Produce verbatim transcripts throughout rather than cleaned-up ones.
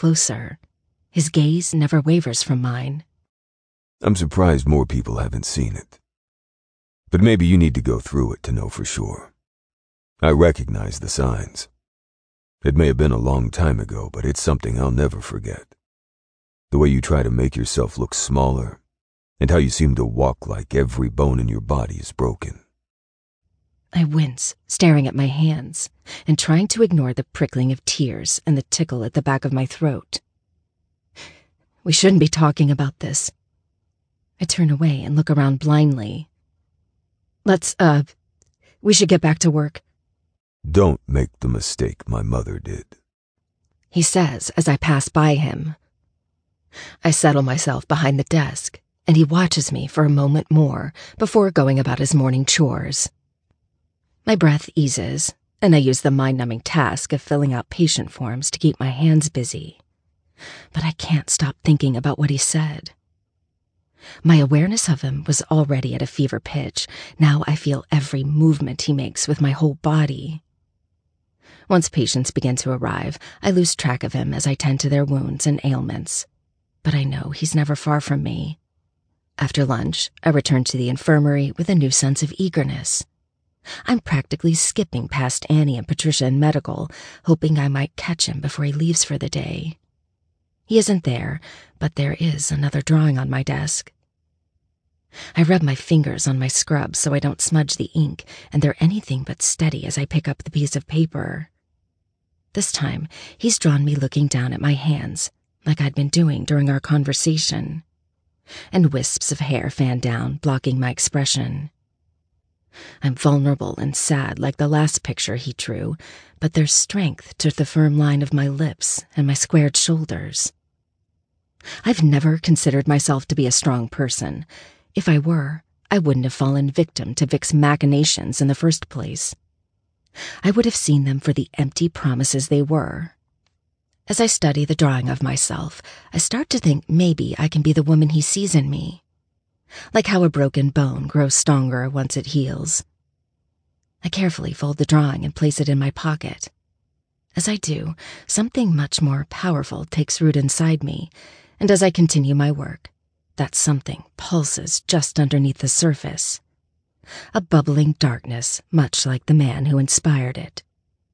closer. His gaze never wavers from mine. I'm surprised more people haven't seen it. But maybe you need to go through it to know for sure. I recognize the signs. It may have been a long time ago, but it's something I'll never forget. The way you try to make yourself look smaller, and how you seem to walk like every bone in your body is broken. I wince, staring at my hands, and trying to ignore the prickling of tears and the tickle at the back of my throat. We shouldn't be talking about this. I turn away and look around blindly. Let's, uh, we should get back to work. Don't make the mistake my mother did, he says as I pass by him. I settle myself behind the desk, and he watches me for a moment more before going about his morning chores. My breath eases, and I use the mind-numbing task of filling out patient forms to keep my hands busy. But I can't stop thinking about what he said. My awareness of him was already at a fever pitch. Now I feel every movement he makes with my whole body. Once patients begin to arrive, I lose track of him as I tend to their wounds and ailments. But I know he's never far from me. After lunch, I return to the infirmary with a new sense of eagerness. I'm practically skipping past Annie and Patricia in medical, hoping I might catch him before he leaves for the day. He isn't there, but there is another drawing on my desk. I rub my fingers on my scrubs so I don't smudge the ink, and they're anything but steady as I pick up the piece of paper. This time, he's drawn me looking down at my hands, like I'd been doing during our conversation, and wisps of hair fan down, blocking my expression. I'm vulnerable and sad like the last picture he drew, but there's strength to the firm line of my lips and my squared shoulders. I've never considered myself to be a strong person. If I were, I wouldn't have fallen victim to Vic's machinations in the first place. I would have seen them for the empty promises they were. As I study the drawing of myself, I start to think maybe I can be the woman he sees in me. Like how a broken bone grows stronger once it heals. I carefully fold the drawing and place it in my pocket. As I do, something much more powerful takes root inside me, and as I continue my work, that something pulses just underneath the surface. A bubbling darkness, much like the man who inspired it.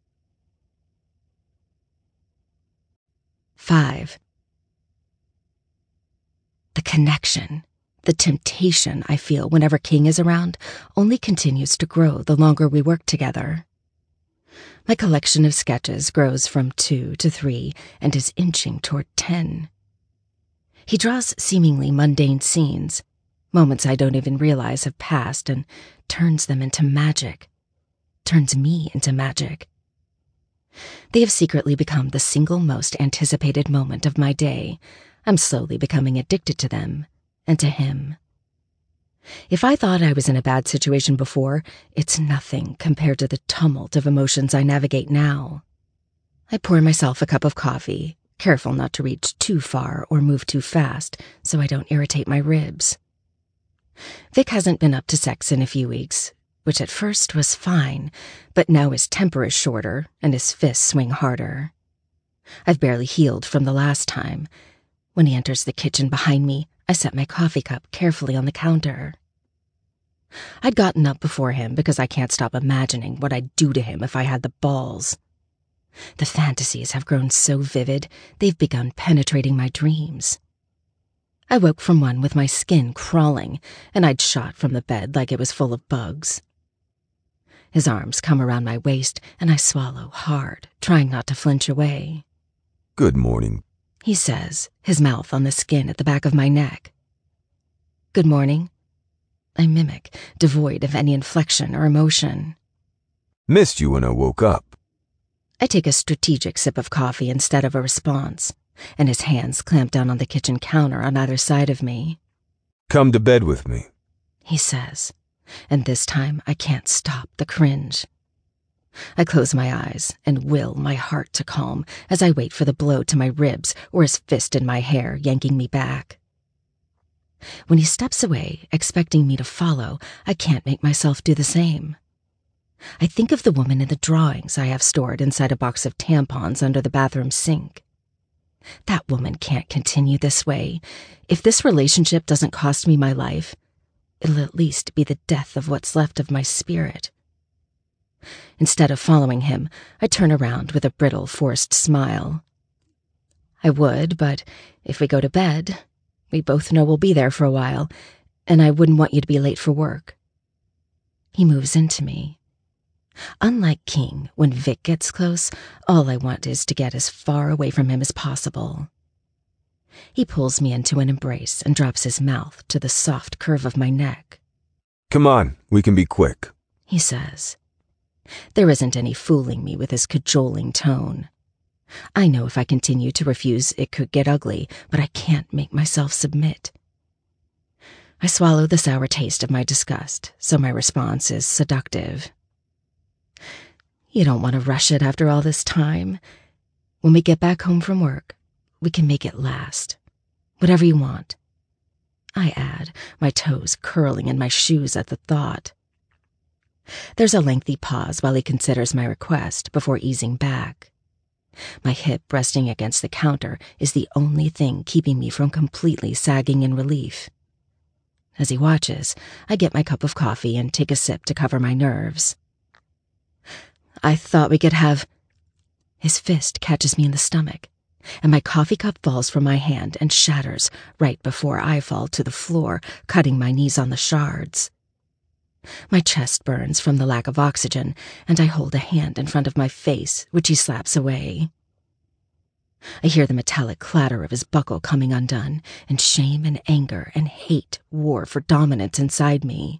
Five. The connection, the temptation I feel whenever King is around only continues to grow the longer we work together. My collection of sketches grows from two to three and is inching toward ten. He draws seemingly mundane scenes, moments I don't even realize have passed, and turns them into magic, turns me into magic. They have secretly become the single most anticipated moment of my day. I'm slowly becoming addicted to them, and to him. If I thought I was in a bad situation before, it's nothing compared to the tumult of emotions I navigate now. I pour myself a cup of coffee, careful not to reach too far or move too fast so I don't irritate my ribs. Vic hasn't been up to sex in a few weeks, which at first was fine, but now his temper is shorter and his fists swing harder. I've barely healed from the last time. When he enters the kitchen behind me, I set my coffee cup carefully on the counter. I'd gotten up before him because I can't stop imagining what I'd do to him if I had the balls. The fantasies have grown so vivid, they've begun penetrating my dreams. I woke from one with my skin crawling, and I'd shot from the bed like it was full of bugs. His arms come around my waist, and I swallow hard, trying not to flinch away. Good morning, he says, his mouth on the skin at the back of my neck. Good morning. I mimic, devoid of any inflection or emotion. Missed you when I woke up. I take a strategic sip of coffee instead of a response, and his hands clamp down on the kitchen counter on either side of me. Come to bed with me, he says, and this time I can't stop the cringe. I close my eyes and will my heart to calm as I wait for the blow to my ribs or his fist in my hair yanking me back. When he steps away, expecting me to follow, I can't make myself do the same. I think of the woman in the drawings I have stored inside a box of tampons under the bathroom sink. That woman can't continue this way. If this relationship doesn't cost me my life, it'll at least be the death of what's left of my spirit. Instead of following him, I turn around with a brittle, forced smile. I would, but if we go to bed, we both know we'll be there for a while, and I wouldn't want you to be late for work. He moves into me. Unlike King, when Vic gets close, all I want is to get as far away from him as possible. He pulls me into an embrace and drops his mouth to the soft curve of my neck. Come on, we can be quick, he says. There isn't any fooling me with his cajoling tone. I know if I continue to refuse, it could get ugly, but I can't make myself submit. I swallow the sour taste of my disgust, so my response is seductive. You don't want to rush it after all this time. When we get back home from work, we can make it last. Whatever you want. I add, my toes curling in my shoes at the thought. There's a lengthy pause while he considers my request before easing back. My hip resting against the counter is the only thing keeping me from completely sagging in relief. As he watches, I get my cup of coffee and take a sip to cover my nerves. I thought we could have... His fist catches me in the stomach, and my coffee cup falls from my hand and shatters right before I fall to the floor, cutting my knees on the shards. My chest burns from the lack of oxygen, and I hold a hand in front of my face, which he slaps away. I hear the metallic clatter of his buckle coming undone, and shame and anger and hate war for dominance inside me.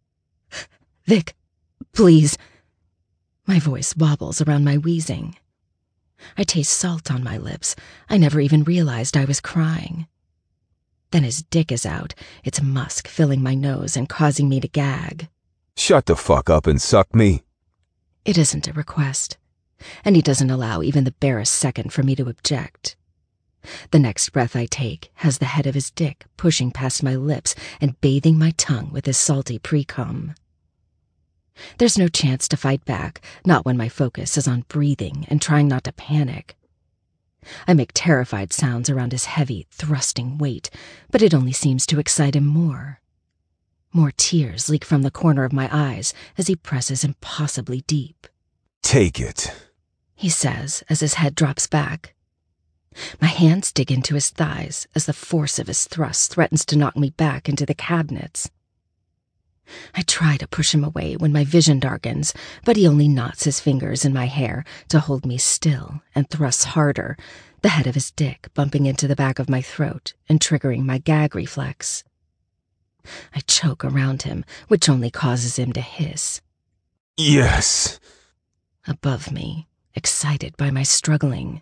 Vic, please. My voice wobbles around my wheezing. I taste salt on my lips. I never even realized I was crying. Then his dick is out, its musk filling my nose and causing me to gag. Shut the fuck up and suck me. It isn't a request, and he doesn't allow even the barest second for me to object. The next breath I take has the head of his dick pushing past my lips and bathing my tongue with his salty pre-cum. There's no chance to fight back, not when my focus is on breathing and trying not to panic. I make terrified sounds around his heavy, thrusting weight, but it only seems to excite him more. More tears leak from the corner of my eyes as he presses impossibly deep. Take it, he says as his head drops back. My hands dig into his thighs as the force of his thrust threatens to knock me back into the cabinets. I try to push him away when my vision darkens, but he only knots his fingers in my hair to hold me still and thrusts harder, the head of his dick bumping into the back of my throat and triggering my gag reflex. I choke around him, which only causes him to hiss. Yes. Above me, excited by my struggling.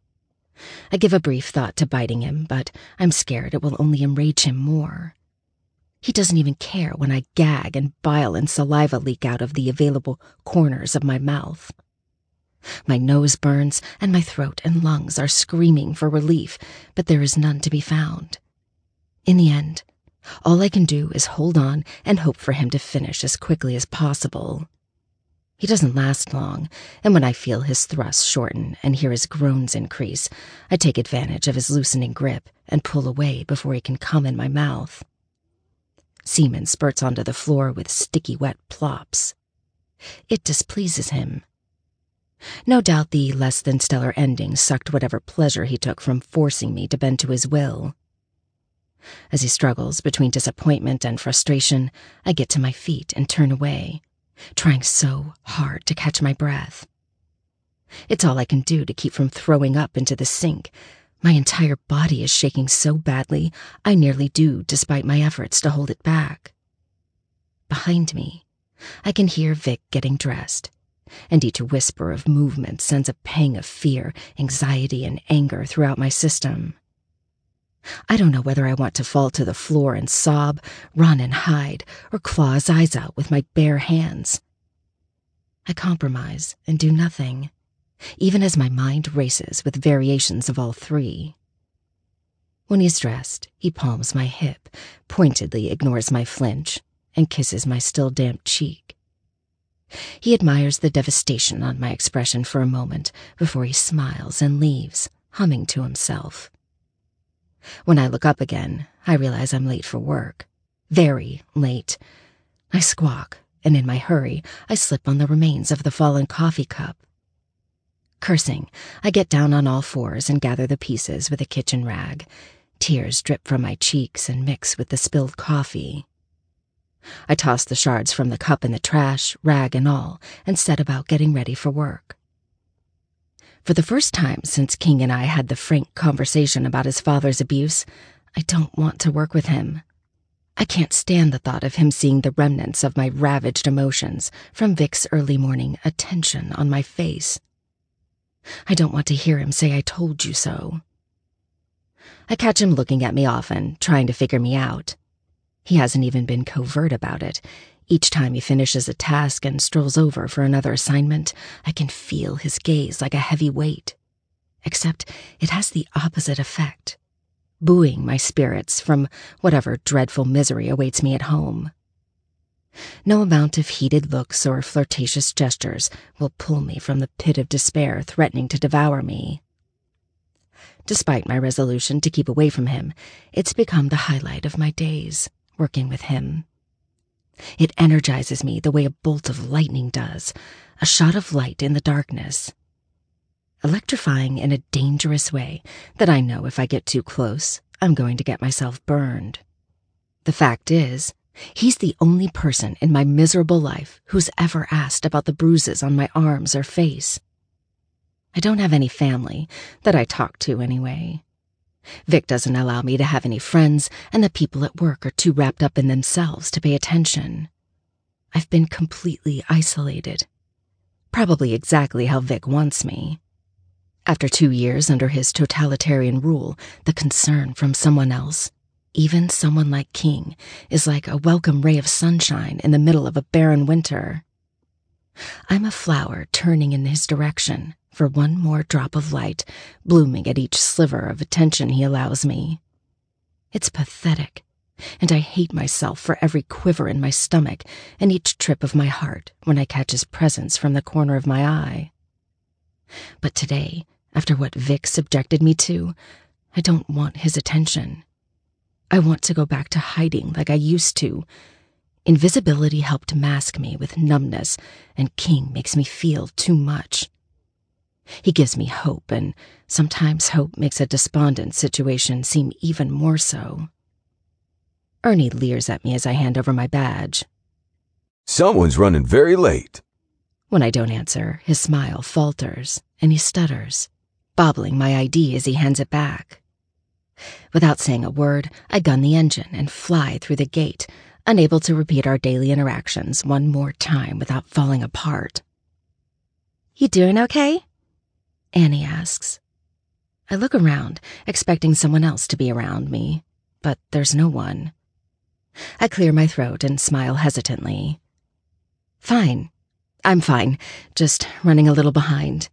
I give a brief thought to biting him, but I'm scared it will only enrage him more. He doesn't even care when I gag and bile and saliva leak out of the available corners of my mouth. My nose burns, and my throat and lungs are screaming for relief, but there is none to be found. In the end, all I can do is hold on and hope for him to finish as quickly as possible. He doesn't last long, and when I feel his thrusts shorten and hear his groans increase, I take advantage of his loosening grip and pull away before he can come in my mouth. Semen spurts onto the floor with sticky wet plops. It displeases him. No doubt the less-than-stellar ending sucked whatever pleasure he took from forcing me to bend to his will. As he struggles between disappointment and frustration, I get to my feet and turn away, trying so hard to catch my breath. It's all I can do to keep from throwing up into the sink. My entire body is shaking so badly, I nearly do despite my efforts to hold it back. Behind me, I can hear Vic getting dressed, and each whisper of movement sends a pang of fear, anxiety, and anger throughout my system. I don't know whether I want to fall to the floor and sob, run and hide, or claw his eyes out with my bare hands. I compromise and do nothing, even as my mind races with variations of all three. When he's dressed, he palms my hip, pointedly ignores my flinch, and kisses my still damp cheek. He admires the devastation on my expression for a moment before he smiles and leaves, humming to himself. When I look up again, I realize I'm late for work. Very late. I squawk, and in my hurry, I slip on the remains of the fallen coffee cup. Cursing, I get down on all fours and gather the pieces with a kitchen rag. Tears drip from my cheeks and mix with the spilled coffee. I toss the shards from the cup in the trash, rag and all, and set about getting ready for work. For the first time since King and I had the frank conversation about his father's abuse, I don't want to work with him. I can't stand the thought of him seeing the remnants of my ravaged emotions from Vic's early morning attention on my face. I don't want to hear him say I told you so. I catch him looking at me often, trying to figure me out. He hasn't even been covert about it. Each time he finishes a task and strolls over for another assignment, I can feel his gaze like a heavy weight. Except it has the opposite effect, buoying my spirits from whatever dreadful misery awaits me at home. No amount of heated looks or flirtatious gestures will pull me from the pit of despair threatening to devour me. Despite my resolution to keep away from him, it's become the highlight of my days, working with him. It energizes me the way a bolt of lightning does, a shot of light in the darkness. Electrifying in a dangerous way that I know if I get too close, I'm going to get myself burned. The fact is, he's the only person in my miserable life who's ever asked about the bruises on my arms or face. I don't have any family, that I talk to anyway. Vic doesn't allow me to have any friends, and the people at work are too wrapped up in themselves to pay attention. I've been completely isolated. Probably exactly how Vic wants me. After two years under his totalitarian rule, the concern from someone else, even someone like King, is like a welcome ray of sunshine in the middle of a barren winter. I'm a flower turning in his direction for one more drop of light, blooming at each sliver of attention he allows me. It's pathetic, and I hate myself for every quiver in my stomach and each trip of my heart when I catch his presence from the corner of my eye. But today, after what Vic subjected me to, I don't want his attention. I want to go back to hiding like I used to. Invisibility helped mask me with numbness, and King makes me feel too much. He gives me hope, and sometimes hope makes a despondent situation seem even more so. Ernie leers at me as I hand over my badge. Someone's running very late. When I don't answer, his smile falters, and he stutters, bobbling my I D as he hands it back. Without saying a word, I gun the engine and fly through the gate, unable to repeat our daily interactions one more time without falling apart. "You doing okay?" Annie asks. I look around, expecting someone else to be around me, but there's no one. I clear my throat and smile hesitantly. "Fine. I'm fine, just running a little behind."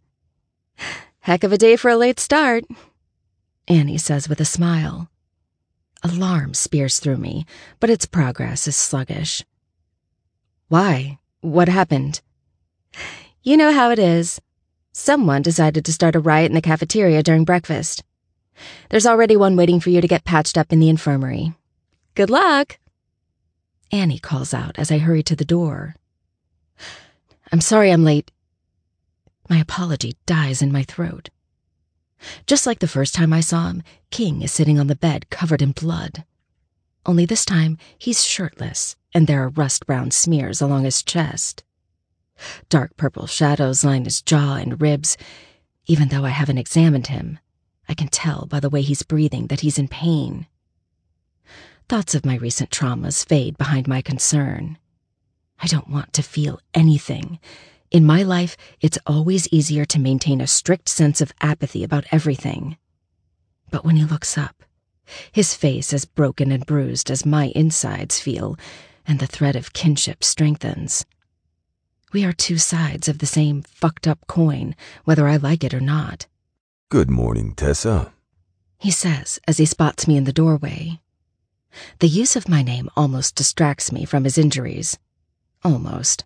"Heck of a day for a late start," Annie says with a smile. Alarm spears through me, but its progress is sluggish. "Why? What happened?" "You know how it is. Someone decided to start a riot in the cafeteria during breakfast. There's already one waiting for you to get patched up in the infirmary. Good luck," Annie calls out as I hurry to the door. "I'm sorry I'm late." My apology dies in my throat. Just like the first time I saw him, King is sitting on the bed covered in blood. Only this time, he's shirtless, and there are rust-brown smears along his chest. Dark purple shadows line his jaw and ribs. Even though I haven't examined him, I can tell by the way he's breathing that he's in pain. Thoughts of my recent traumas fade behind my concern. I don't want to feel anything. In my life, it's always easier to maintain a strict sense of apathy about everything. But when he looks up, his face as broken and bruised as my insides feel, and the thread of kinship strengthens. We are two sides of the same fucked-up coin, whether I like it or not. "Good morning, Tessa," he says as he spots me in the doorway. The use of my name almost distracts me from his injuries. Almost.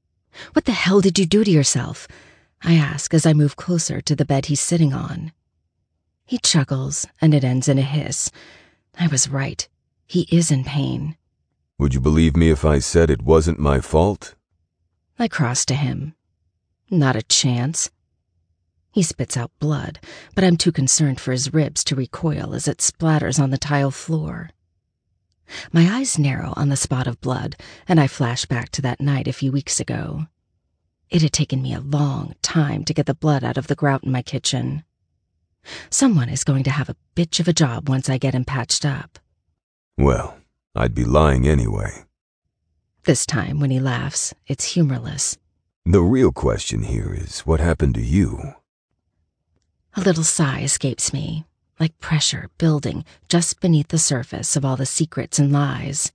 "What the hell did you do to yourself?" I ask as I move closer to the bed he's sitting on. He chuckles, and it ends in a hiss. I was right. He is in pain. Would you believe me if I said it wasn't my fault? I cross to him. Not a chance. He spits out blood, but I'm too concerned for his ribs to recoil as it splatters on the tile floor. My eyes narrow on the spot of blood, and I flash back to that night a few weeks ago. It had taken me a long time to get the blood out of the grout in my kitchen. Someone is going to have a bitch of a job once I get him patched up. Well, I'd be lying anyway. This time, when he laughs, it's humorless. The real question here is what happened to you? A little sigh escapes me, like pressure building just beneath the surface of all the secrets and lies.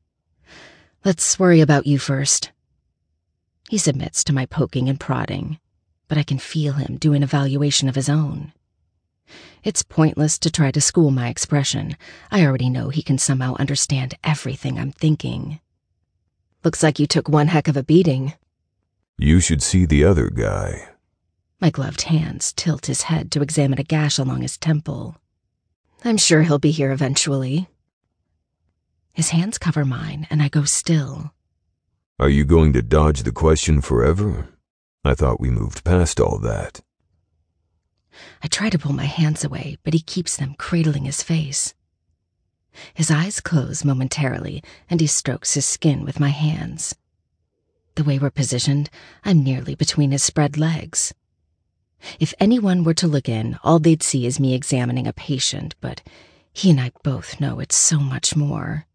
Let's worry about you first. He submits to my poking and prodding, but I can feel him do an evaluation of his own. It's pointless to try to school my expression. I already know he can somehow understand everything I'm thinking. Looks like you took one heck of a beating. You should see the other guy. My gloved hands tilt his head to examine a gash along his temple. I'm sure he'll be here eventually. His hands cover mine, and I go still. Are you going to dodge the question forever? I thought we moved past all that. I try to pull my hands away, but he keeps them cradling his face. His eyes close momentarily, and he strokes his skin with my hands. The way we're positioned, I'm nearly between his spread legs. If anyone were to look in, all they'd see is me examining a patient, but he and I both know it's so much more.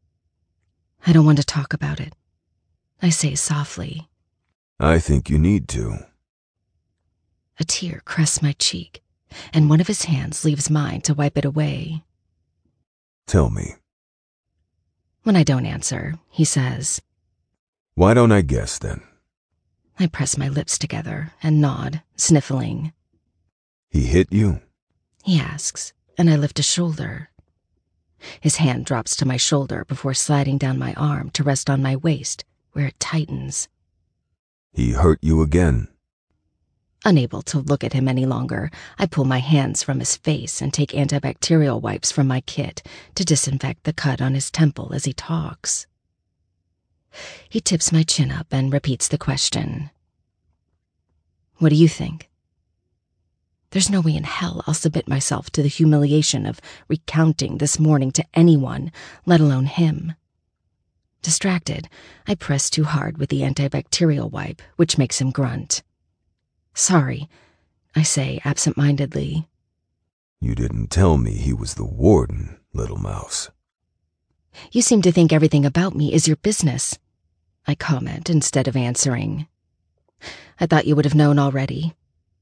I don't want to talk about it. I say softly. I think you need to. A tear crests my cheek, and one of his hands leaves mine to wipe it away. Tell me. When I don't answer, he says, Why don't I guess then? I press my lips together and nod, sniffling. He hit you? He asks, and I lift a shoulder. His hand drops to my shoulder before sliding down my arm to rest on my waist, where it tightens. He hurt you again? Unable to look at him any longer, I pull my hands from his face and take antibacterial wipes from my kit to disinfect the cut on his temple as he talks. He tips my chin up and repeats the question. What do you think? There's no way in hell I'll submit myself to the humiliation of recounting this morning to anyone, let alone him. Distracted, I press too hard with the antibacterial wipe, which makes him grunt. Sorry, I say absent-mindedly. You didn't tell me he was the warden, little mouse. You seem to think everything about me is your business, I comment instead of answering. I thought you would have known already.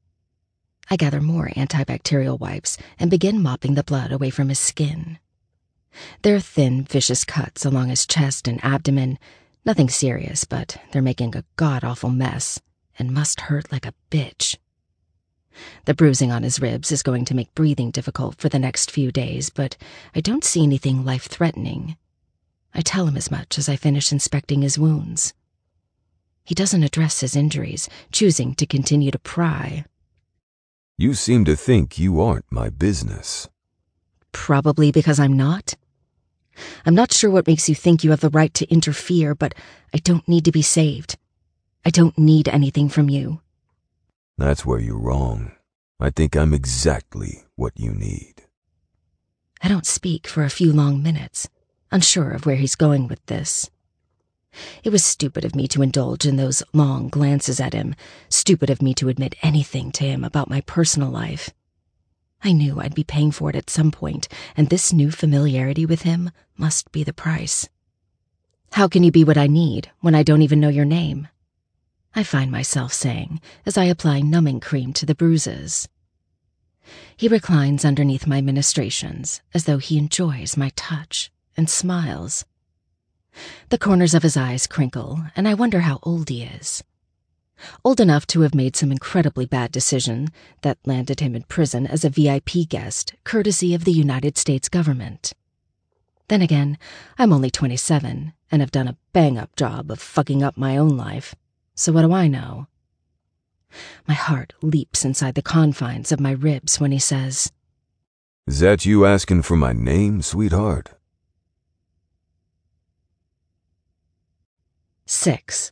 I gather more antibacterial wipes and begin mopping the blood away from his skin. There are thin, vicious cuts along his chest and abdomen, nothing serious, but they're making a god-awful mess and must hurt like a bitch. The bruising on his ribs is going to make breathing difficult for the next few days, but I don't see anything life-threatening. I tell him as much as I finish inspecting his wounds. He doesn't address his injuries, choosing to continue to pry. You seem to think you aren't my business. Probably because I'm not. I'm not sure what makes you think you have the right to interfere, but I don't need to be saved. I don't need anything from you. That's where you're wrong. I think I'm exactly what you need. I don't speak for a few long minutes, unsure of where he's going with this. It was stupid of me to indulge in those long glances at him, stupid of me to admit anything to him about my personal life. I knew I'd be paying for it at some point, and this new familiarity with him must be the price. How can you be what I need when I don't even know your name? I find myself saying as I apply numbing cream to the bruises. He reclines underneath my ministrations as though he enjoys my touch and smiles. The corners of his eyes crinkle, and I wonder how old he is. Old enough to have made some incredibly bad decision that landed him in prison as a V I P guest, courtesy of the United States government. Then again, I'm only twenty-seven and have done a bang-up job of fucking up my own life, so what do I know? My heart leaps inside the confines of my ribs when he says, Is that you asking for my name, sweetheart? Six.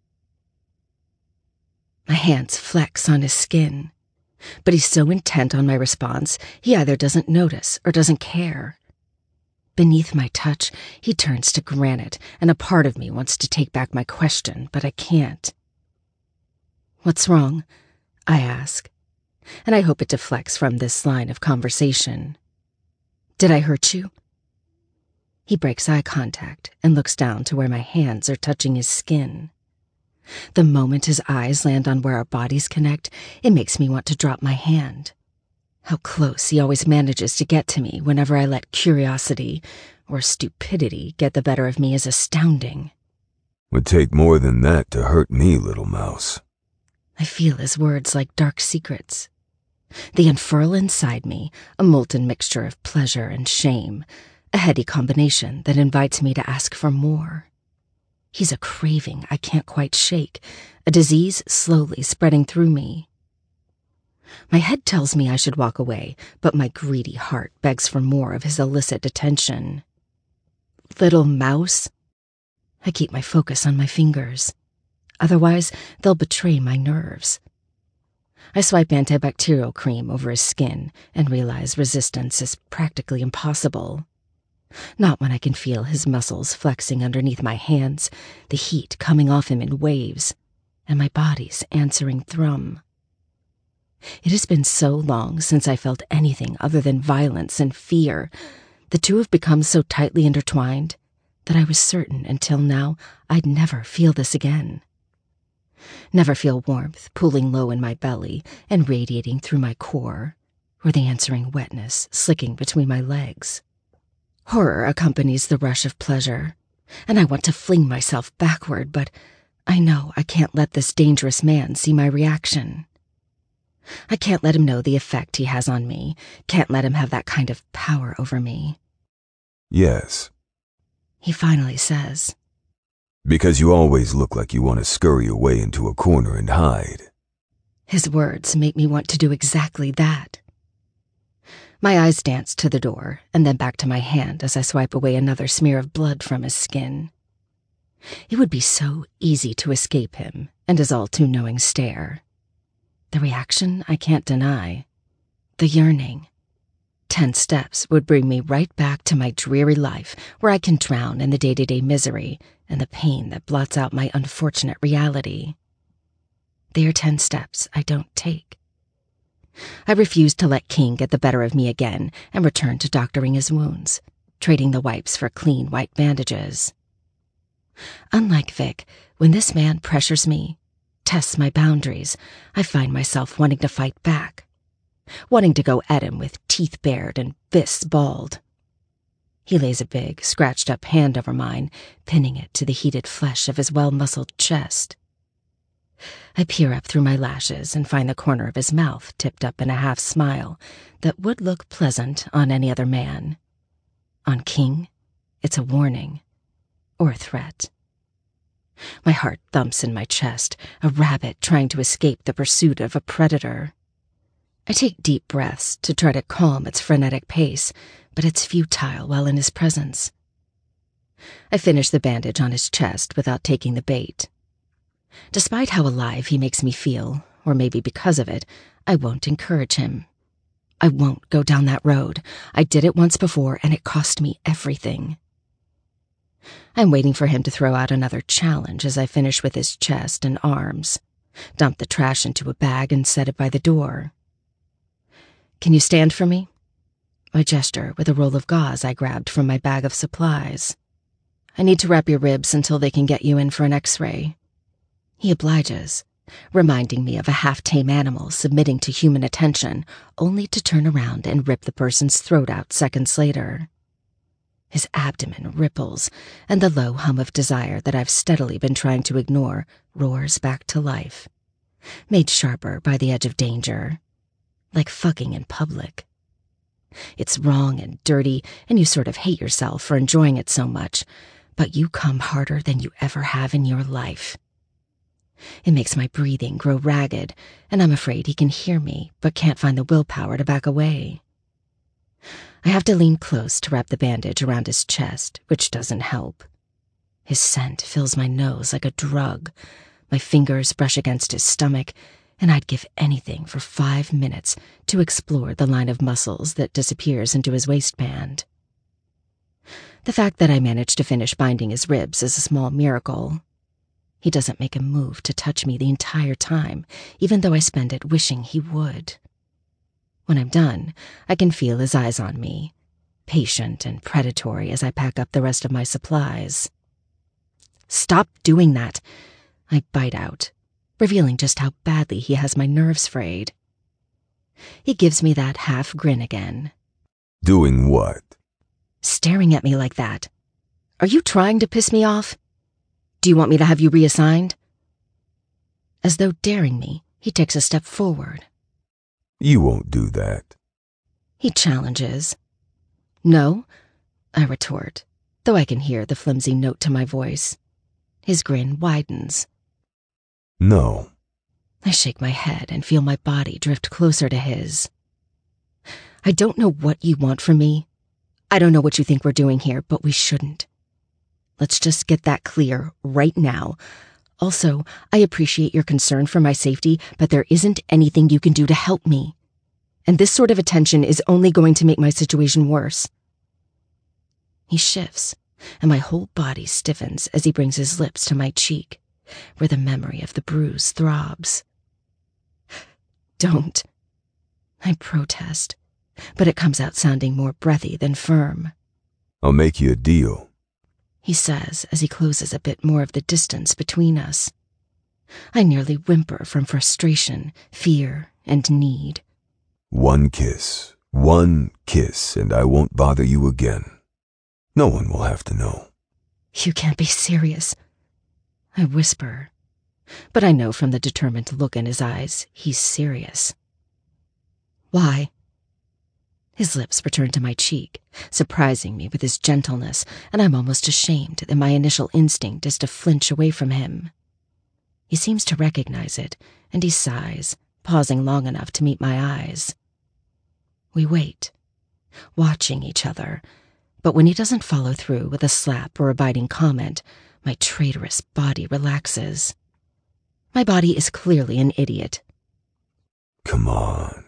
My hands flex on his skin, but he's so intent on my response, he either doesn't notice or doesn't care. Beneath my touch, he turns to granite, and a part of me wants to take back my question, but I can't. What's wrong? I ask, and I hope it deflects from this line of conversation. Did I hurt you? He breaks eye contact and looks down to where my hands are touching his skin. The moment his eyes land on where our bodies connect, it makes me want to drop my hand. How close he always manages to get to me whenever I let curiosity or stupidity get the better of me is astounding. Would take more than that to hurt me, little mouse. I feel his words like dark secrets. They unfurl inside me, a molten mixture of pleasure and shame, a heady combination that invites me to ask for more. He's a craving I can't quite shake, a disease slowly spreading through me. My head tells me I should walk away, but my greedy heart begs for more of his illicit attention. Little mouse? I keep my focus on my fingers. Otherwise, they'll betray my nerves. I swipe antibacterial cream over his skin and realize resistance is practically impossible. Not when I can feel his muscles flexing underneath my hands, the heat coming off him in waves, and my body's answering thrum. It has been so long since I felt anything other than violence and fear. The two have become so tightly intertwined that I was certain until now I'd never feel this again. Never feel warmth pooling low in my belly and radiating through my core, or the answering wetness slicking between my legs. Horror accompanies the rush of pleasure, and I want to fling myself backward, but I know I can't let this dangerous man see my reaction. I can't let him know the effect he has on me, can't let him have that kind of power over me. Yes. He finally says. Because you always look like you want to scurry away into a corner and hide. His words make me want to do exactly that. My eyes dance to the door and then back to my hand as I swipe away another smear of blood from his skin. It would be so easy to escape him and his all-too-knowing stare. The reaction I can't deny. The yearning. Ten steps would bring me right back to my dreary life where I can drown in the day-to-day misery and the pain that blots out my unfortunate reality. They are ten steps I don't take. I refuse to let King get the better of me again and return to doctoring his wounds, trading the wipes for clean white bandages. Unlike Vic, when this man pressures me, tests my boundaries, I find myself wanting to fight back, wanting to go at him with teeth bared and fists balled. He lays a big, scratched-up hand over mine, pinning it to the heated flesh of his well-muscled chest. I peer up through my lashes and find the corner of his mouth tipped up in a half-smile that would look pleasant on any other man. On King, it's a warning, or a threat. My heart thumps in my chest, a rabbit trying to escape the pursuit of a predator. I take deep breaths to try to calm its frenetic pace, but it's futile while in his presence. I finish the bandage on his chest without taking the bait. Despite how alive he makes me feel, or maybe because of it, I won't encourage him. I won't go down that road. I did it once before, and it cost me everything. I'm waiting for him to throw out another challenge as I finish with his chest and arms, dump the trash into a bag and set it by the door. Can you stand for me? I gesture with a roll of gauze I grabbed from my bag of supplies. I need to wrap your ribs until they can get you in for an x-ray. He obliges, reminding me of a half-tame animal submitting to human attention, only to turn around and rip the person's throat out seconds later. His abdomen ripples, and the low hum of desire that I've steadily been trying to ignore roars back to life, made sharper by the edge of danger, like fucking in public. It's wrong and dirty, and you sort of hate yourself for enjoying it so much, but you come harder than you ever have in your life. It makes my breathing grow ragged, and I'm afraid he can hear me but can't find the willpower to back away. have to lean close to wrap the bandage around his chest, which doesn't help. His scent fills my nose like a drug. My fingers brush against his stomach, and I'd give anything for five minutes to explore the line of muscles that disappears into his waistband. The fact that I managed to finish binding his ribs is a small miracle. He doesn't make a move to touch me the entire time, even though I spend it wishing he would. When I'm done, I can feel his eyes on me, patient and predatory as I pack up the rest of my supplies. "Stop doing that," I bite out, revealing just how badly he has my nerves frayed. He gives me that half grin again. Doing what? Staring at me like that. Are you trying to piss me off? Do you want me to have you reassigned? As though daring me, he takes a step forward. You won't do that. He challenges. No, I retort, though I can hear the flimsy note to my voice. His grin widens. No. I shake my head and feel my body drift closer to his. I don't know what you want from me. I don't know what you think we're doing here, but we shouldn't. Let's just get that clear right now. Also, I appreciate your concern for my safety, but there isn't anything you can do to help me. And this sort of attention is only going to make my situation worse. He shifts, and my whole body stiffens as he brings his lips to my cheek, where the memory of the bruise throbs. Don't. I protest, but it comes out sounding more breathy than firm. I'll make you a deal, he says as he closes a bit more of the distance between us. I nearly whimper from frustration, fear, and need. One kiss, one kiss, and I won't bother you again. No one will have to know. You can't be serious, I whisper, but I know from the determined look in his eyes he's serious. Why? His lips return to my cheek, surprising me with his gentleness, and I'm almost ashamed that my initial instinct is to flinch away from him. He seems to recognize it, and he sighs, pausing long enough to meet my eyes. We wait, watching each other, but when he doesn't follow through with a slap or a biting comment, my traitorous body relaxes. My body is clearly an idiot. Come on.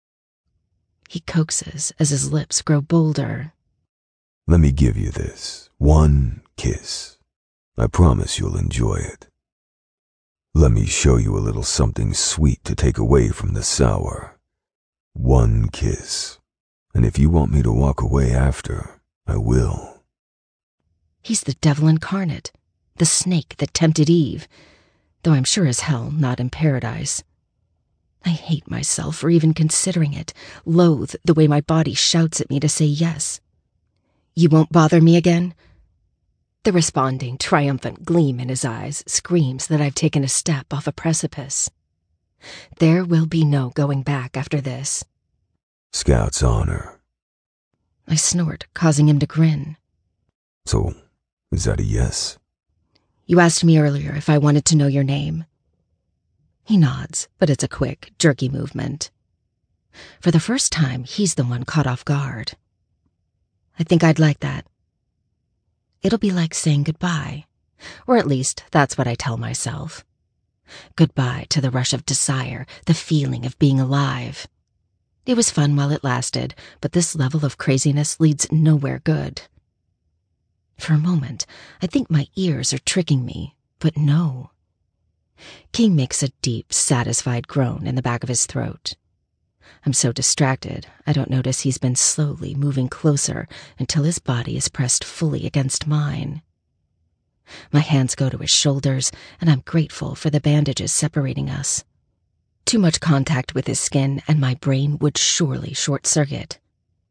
He coaxes as his lips grow bolder. Let me give you this. One kiss. I promise you'll enjoy it. Let me show you a little something sweet to take away from the sour. One kiss. And if you want me to walk away after, I will. He's the devil incarnate, the snake that tempted Eve, though I'm sure as hell not in paradise. I hate myself for even considering it, loathe the way my body shouts at me to say yes. You won't bother me again? The responding, triumphant gleam in his eyes screams that I've taken a step off a precipice. There will be no going back after this. Scout's honor. I snort, causing him to grin. So, is that a yes? You asked me earlier if I wanted to know your name. He nods, but it's a quick, jerky movement. For the first time, he's the one caught off guard. I think I'd like that. It'll be like saying goodbye, or at least that's what I tell myself. Goodbye to the rush of desire, the feeling of being alive. It was fun while it lasted, but this level of craziness leads nowhere good. For a moment, I think my ears are tricking me, but no. King makes a deep, satisfied groan in the back of his throat. I'm so distracted, I don't notice he's been slowly moving closer until his body is pressed fully against mine. My hands go to his shoulders, and I'm grateful for the bandages separating us. Too much contact with his skin, and my brain would surely short-circuit.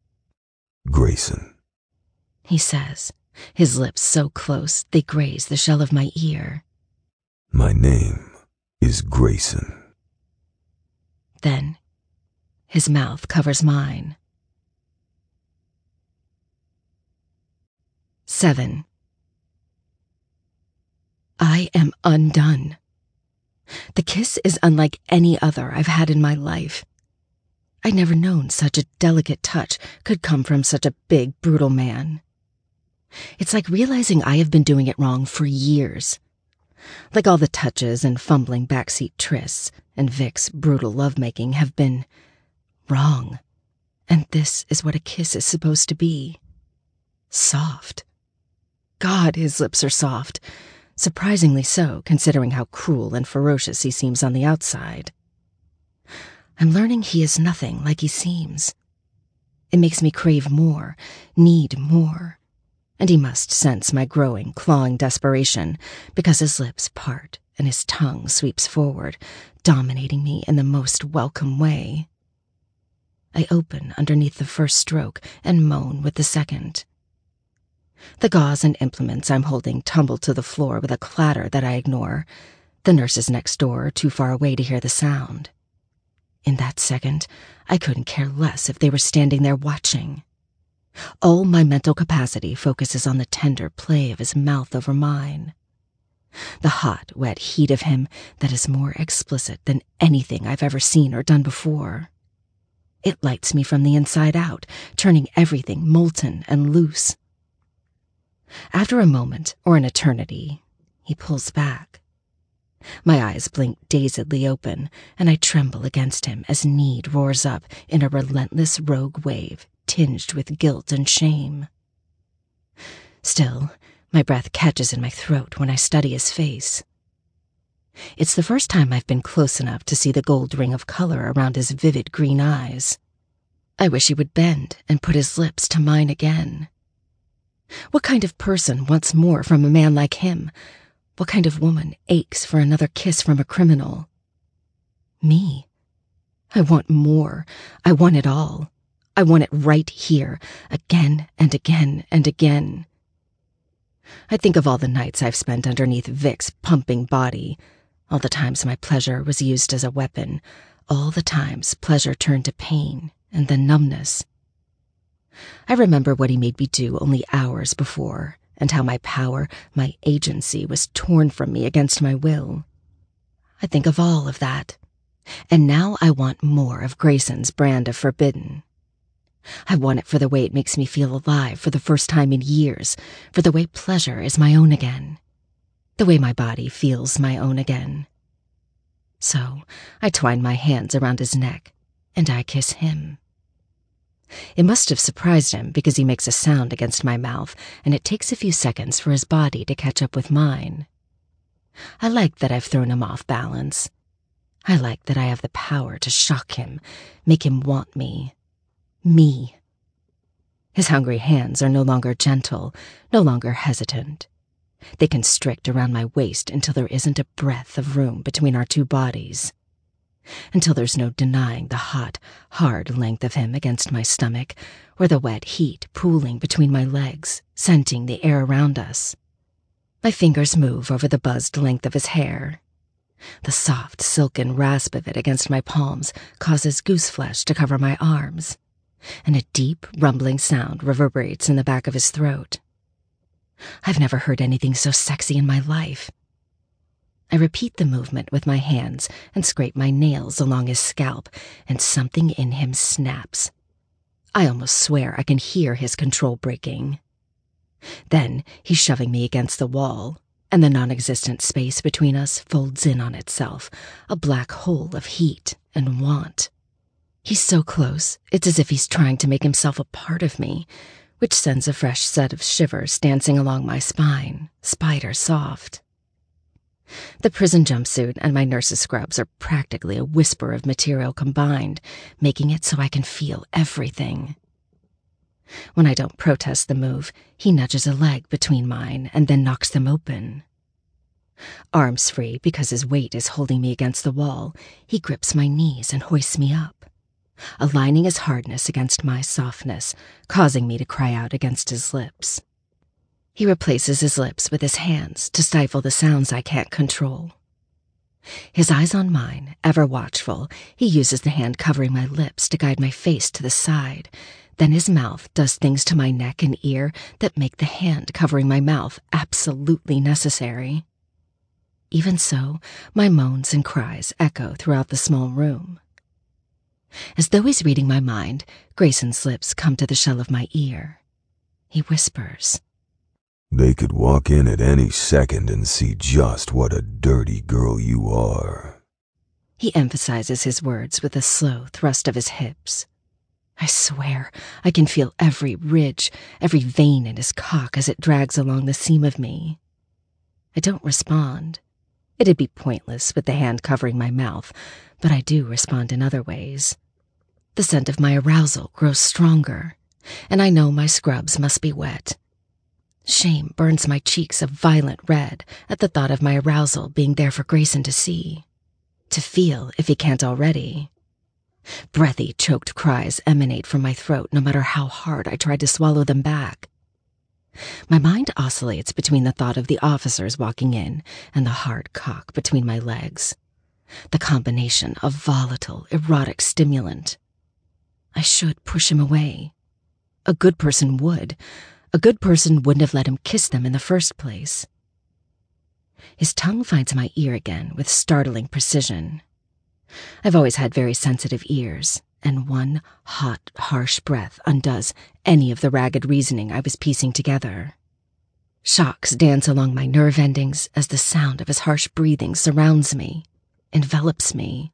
Grayson, he says, his lips so close they graze the shell of my ear. My name is Grayson. Then, his mouth covers mine. Seven. I am undone. The kiss is unlike any other I've had in my life. I'd never known such a delicate touch could come from such a big, brutal man. It's like realizing I have been doing it wrong for years. Like all the touches and fumbling backseat trysts and Vic's brutal lovemaking have been wrong. And this is what a kiss is supposed to be. Soft. God, his lips are soft. Surprisingly so, considering how cruel and ferocious he seems on the outside. I'm learning he is nothing like he seems. It makes me crave more, need more. And he must sense my growing, clawing desperation, because his lips part and his tongue sweeps forward, dominating me in the most welcome way. I open underneath the first stroke and moan with the second. The gauze and implements I'm holding tumble to the floor with a clatter that I ignore. The nurses next door are too far away to hear the sound. In that second, I couldn't care less if they were standing there watching. All my mental capacity focuses on the tender play of his mouth over mine. The hot, wet heat of him that is more explicit than anything I've ever seen or done before. It lights me from the inside out, turning everything molten and loose. After a moment, or an eternity, he pulls back. My eyes blink dazedly open, and I tremble against him as need roars up in a relentless rogue wave tinged with guilt and shame. Still, my breath catches in my throat when I study his face. It's the first time I've been close enough to see the gold ring of color around his vivid green eyes. I wish he would bend and put his lips to mine again. What kind of person wants more from a man like him? What kind of woman aches for another kiss from a criminal? Me. I want more. I want it all. I want it right here, again and again and again. I think of all the nights I've spent underneath Vic's pumping body, all the times my pleasure was used as a weapon, all the times pleasure turned to pain and then numbness. I remember what he made me do only hours before, and how my power, my agency, was torn from me against my will. I think of all of that, and now I want more of Grayson's brand of forbidden. I want it for the way it makes me feel alive for the first time in years, for the way pleasure is my own again, the way my body feels my own again. So I twine my hands around his neck, and I kiss him. It must have surprised him because he makes a sound against my mouth, and it takes a few seconds for his body to catch up with mine. I like that I've thrown him off balance. I like that I have the power to shock him, make him want me. Me. His hungry hands are no longer gentle, no longer hesitant. They constrict around my waist until there isn't a breath of room between our two bodies. Until there's no denying the hot, hard length of him against my stomach, or the wet heat pooling between my legs, scenting the air around us. My fingers move over the buzzed length of his hair. The soft, silken rasp of it against my palms causes gooseflesh to cover my arms, and a deep, rumbling sound reverberates in the back of his throat. I've never heard anything so sexy in my life. I repeat the movement with my hands and scrape my nails along his scalp, and something in him snaps. I almost swear I can hear his control breaking. Then he's shoving me against the wall, and the non-existent space between us folds in on itself, a black hole of heat and want. He's so close, it's as if he's trying to make himself a part of me, which sends a fresh set of shivers dancing along my spine, spider soft. The prison jumpsuit and my nurse's scrubs are practically a whisper of material combined, making it so I can feel everything. When I don't protest the move, he nudges a leg between mine and then knocks them open. Arms free because his weight is holding me against the wall, he grips my knees and hoists me up, aligning his hardness against my softness, causing me to cry out against his lips. He replaces his lips with his hands to stifle the sounds I can't control. His eyes on mine, ever watchful, he uses the hand covering my lips to guide my face to the side. Then his mouth does things to my neck and ear that make the hand covering my mouth absolutely necessary. Even so, my moans and cries echo throughout the small room. As though he's reading my mind, Grayson's lips come to the shell of my ear. He whispers, "They could walk in at any second and see just what a dirty girl you are." He emphasizes his words with a slow thrust of his hips. I swear I can feel every ridge, every vein in his cock as it drags along the seam of me. I don't respond. It'd be pointless with the hand covering my mouth, but I do respond in other ways. The scent of my arousal grows stronger, and I know my scrubs must be wet. Shame burns my cheeks a violent red at the thought of my arousal being there for Grayson to see, to feel if he can't already. Breathy, choked cries emanate from my throat no matter how hard I try to swallow them back. My mind oscillates between the thought of the officers walking in and the hard cock between my legs, the combination of volatile, erotic stimulant. I should push him away. A good person would. A good person wouldn't have let him kiss them in the first place. His tongue finds my ear again with startling precision. I've always had very sensitive ears, and one hot, harsh breath undoes any of the ragged reasoning I was piecing together. Shocks dance along my nerve endings as the sound of his harsh breathing surrounds me, envelops me.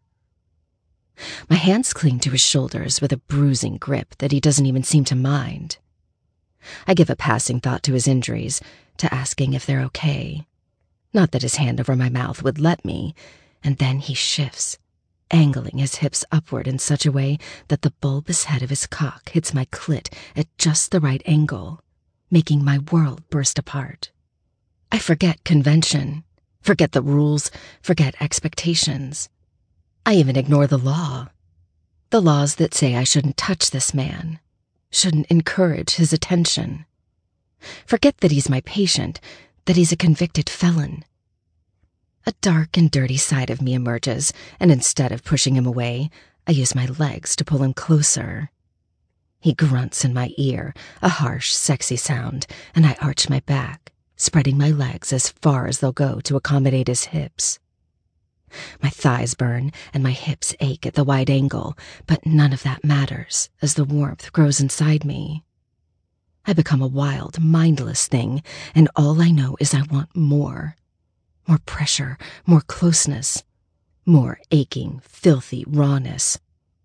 My hands cling to his shoulders with a bruising grip that he doesn't even seem to mind. I give a passing thought to his injuries, to asking if they're okay. Not that his hand over my mouth would let me, and then he shifts, angling his hips upward in such a way that the bulbous head of his cock hits my clit at just the right angle, making my world burst apart. I forget convention, forget the rules, forget expectations. I even ignore the law. The laws that say I shouldn't touch this man, shouldn't encourage his attention. Forget that he's my patient, that he's a convicted felon. A dark and dirty side of me emerges, and instead of pushing him away, I use my legs to pull him closer. He grunts in my ear, a harsh, sexy sound, and I arch my back, spreading my legs as far as they'll go to accommodate his hips. My thighs burn and my hips ache at the wide angle, but none of that matters as the warmth grows inside me. I become a wild, mindless thing, and all I know is I want more. More pressure, more closeness, more aching, filthy rawness.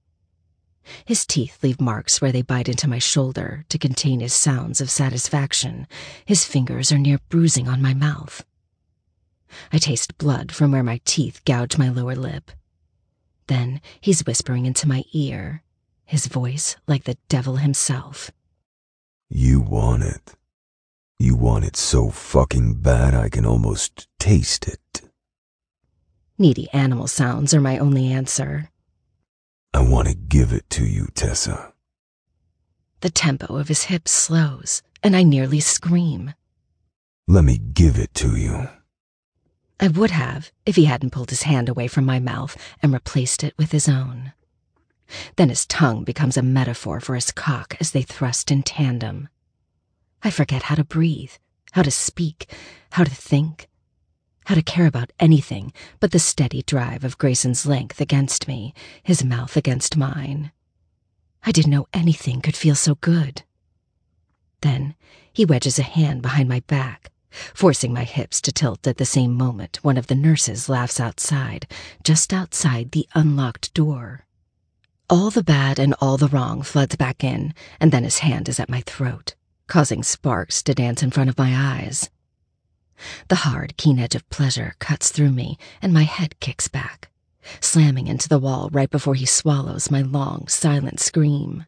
His teeth leave marks where they bite into my shoulder to contain his sounds of satisfaction. His fingers are near bruising on my mouth. I taste blood from where my teeth gouge my lower lip. Then he's whispering into my ear, his voice like the devil himself. "You want it. You want it so fucking bad I can almost taste it." Needy animal sounds are my only answer. "I want to give it to you, Tessa." The tempo of his hips slows, and I nearly scream. "Let me give it to you." I would have if he hadn't pulled his hand away from my mouth and replaced it with his own. Then his tongue becomes a metaphor for his cock as they thrust in tandem. I forget how to breathe, how to speak, how to think, how to care about anything but the steady drive of Grayson's length against me, his mouth against mine. I didn't know anything could feel so good. Then he wedges a hand behind my back, forcing my hips to tilt at the same moment one of the nurses laughs outside, just outside the unlocked door. All the bad and all the wrong floods back in, and then his hand is at my throat, causing sparks to dance in front of my eyes. The hard, keen edge of pleasure cuts through me, and my head kicks back, slamming into the wall right before he swallows my long, silent scream.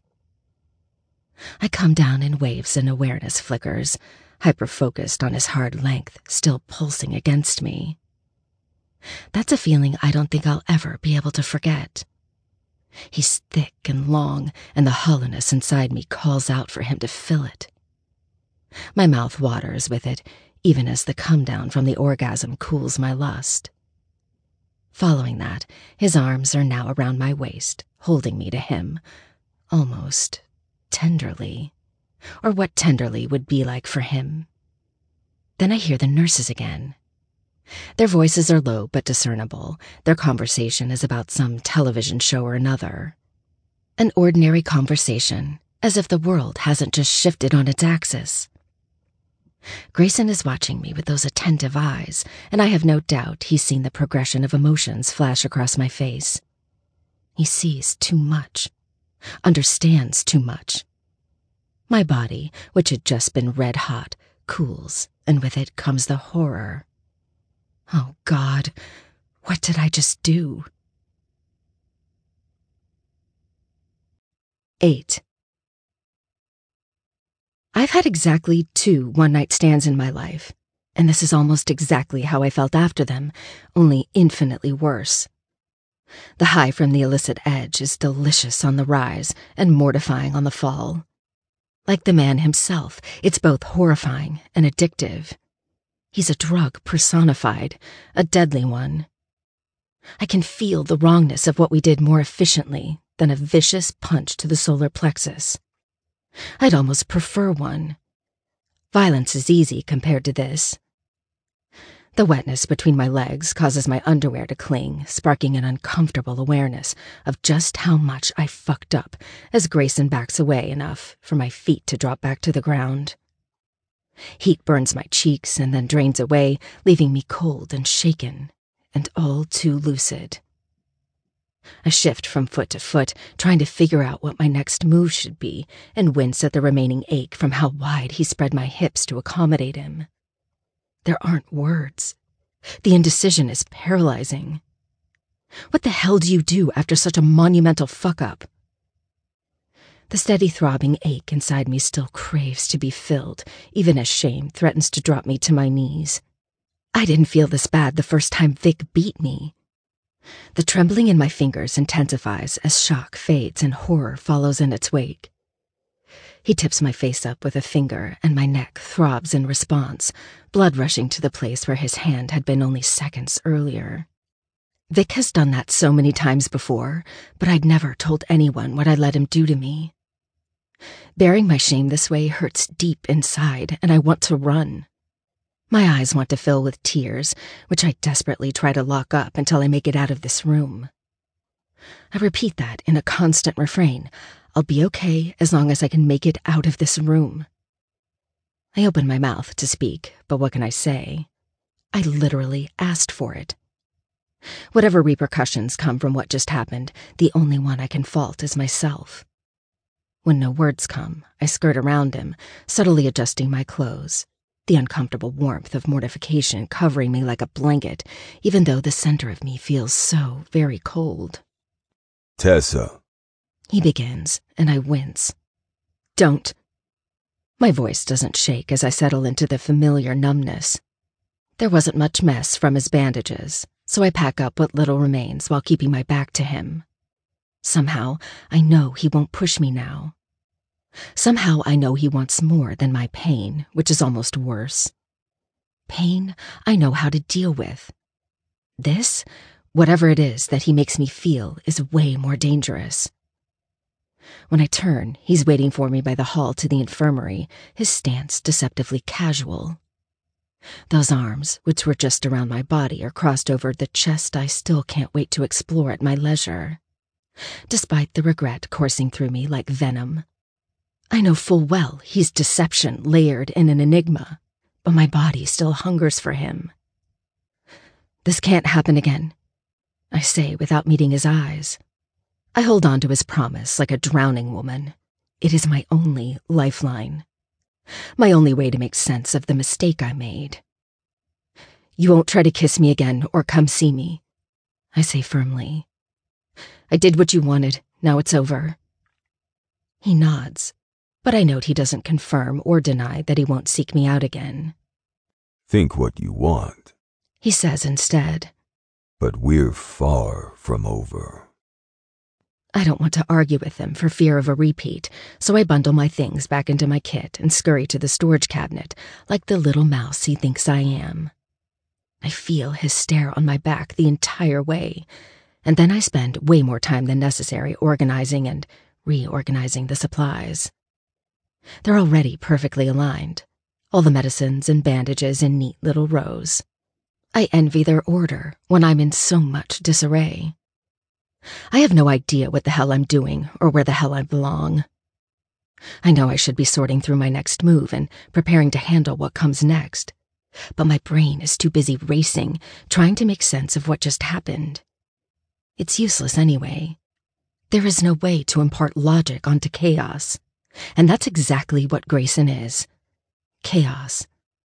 I come down in waves and awareness flickers, hyper-focused on his hard length still pulsing against me. That's a feeling I don't think I'll ever be able to forget. He's thick and long, and the hollowness inside me calls out for him to fill it. My mouth waters with it, even as the come-down from the orgasm cools my lust. Following that, his arms are now around my waist, holding me to him, almost tenderly, or what tenderly would be like for him. Then I hear the nurses again. Their voices are low but discernible. Their conversation is about some television show or another. An ordinary conversation, as if the world hasn't just shifted on its axis. Grayson is watching me with those attentive eyes, and I have no doubt he's seen the progression of emotions flash across my face. He sees too much, understands too much. My body, which had just been red hot, cools, and with it comes the horror. Oh, God, what did I just do? Eight. I've had exactly two one-night stands in my life, and this is almost exactly how I felt after them, only infinitely worse. The high from the illicit edge is delicious on the rise and mortifying on the fall. Like the man himself, it's both horrifying and addictive. He's a drug personified, a deadly one. I can feel the wrongness of what we did more efficiently than a vicious punch to the solar plexus. I'd almost prefer one. Violence is easy compared to this. The wetness between my legs causes my underwear to cling, sparking an uncomfortable awareness of just how much I fucked up as Grayson backs away enough for my feet to drop back to the ground. Heat burns my cheeks and then drains away, leaving me cold and shaken, and all too lucid. I shift from foot to foot, trying to figure out what my next move should be, and wince at the remaining ache from how wide he spread my hips to accommodate him. There aren't words. The indecision is paralyzing. What the hell do you do after such a monumental fuck-up? The steady throbbing ache inside me still craves to be filled, even as shame threatens to drop me to my knees. I didn't feel this bad the first time Vic beat me. The trembling in my fingers intensifies as shock fades and horror follows in its wake. He tips my face up with a finger, and my neck throbs in response, blood rushing to the place where his hand had been only seconds earlier. Vic has done that so many times before, but I'd never told anyone what I let him do to me. Bearing my shame this way hurts deep inside, and I want to run. My eyes want to fill with tears, which I desperately try to lock up until I make it out of this room. I repeat that in a constant refrain. I'll be okay as long as I can make it out of this room. I open my mouth to speak, but what can I say? I literally asked for it. Whatever repercussions come from what just happened, the only one I can fault is myself. When no words come, I skirt around him, subtly adjusting my clothes, the uncomfortable warmth of mortification covering me like a blanket, even though the center of me feels so very cold. Tessa. He begins, and I wince. Don't. My voice doesn't shake as I settle into the familiar numbness. There wasn't much mess from his bandages, so I pack up what little remains while keeping my back to him. Somehow, I know he won't push me now. Somehow, I know he wants more than my pain, which is almost worse. Pain I know how to deal with. This, whatever it is that he makes me feel, is way more dangerous. When I turn, he's waiting for me by the hall to the infirmary, his stance deceptively casual. Those arms, which were just around my body, are crossed over the chest I still can't wait to explore at my leisure, despite the regret coursing through me like venom. I know full well he's deception layered in an enigma, but my body still hungers for him. This can't happen again, I say without meeting his eyes. I hold on to his promise like a drowning woman. It is my only lifeline. My only way to make sense of the mistake I made. You won't try to kiss me again or come see me, I say firmly. I did what you wanted, now it's over. He nods, but I note he doesn't confirm or deny that he won't seek me out again. Think what you want, he says instead. But we're far from over. I don't want to argue with him for fear of a repeat, so I bundle my things back into my kit and scurry to the storage cabinet like the little mouse he thinks I am. I feel his stare on my back the entire way, and then I spend way more time than necessary organizing and reorganizing the supplies. They're already perfectly aligned, all the medicines and bandages in neat little rows. I envy their order when I'm in so much disarray. I have no idea what the hell I'm doing or where the hell I belong. I know I should be sorting through my next move and preparing to handle what comes next, but my brain is too busy racing, trying to make sense of what just happened. It's useless anyway. There is no way to impart logic onto chaos, and that's exactly what Grayson is. Chaos.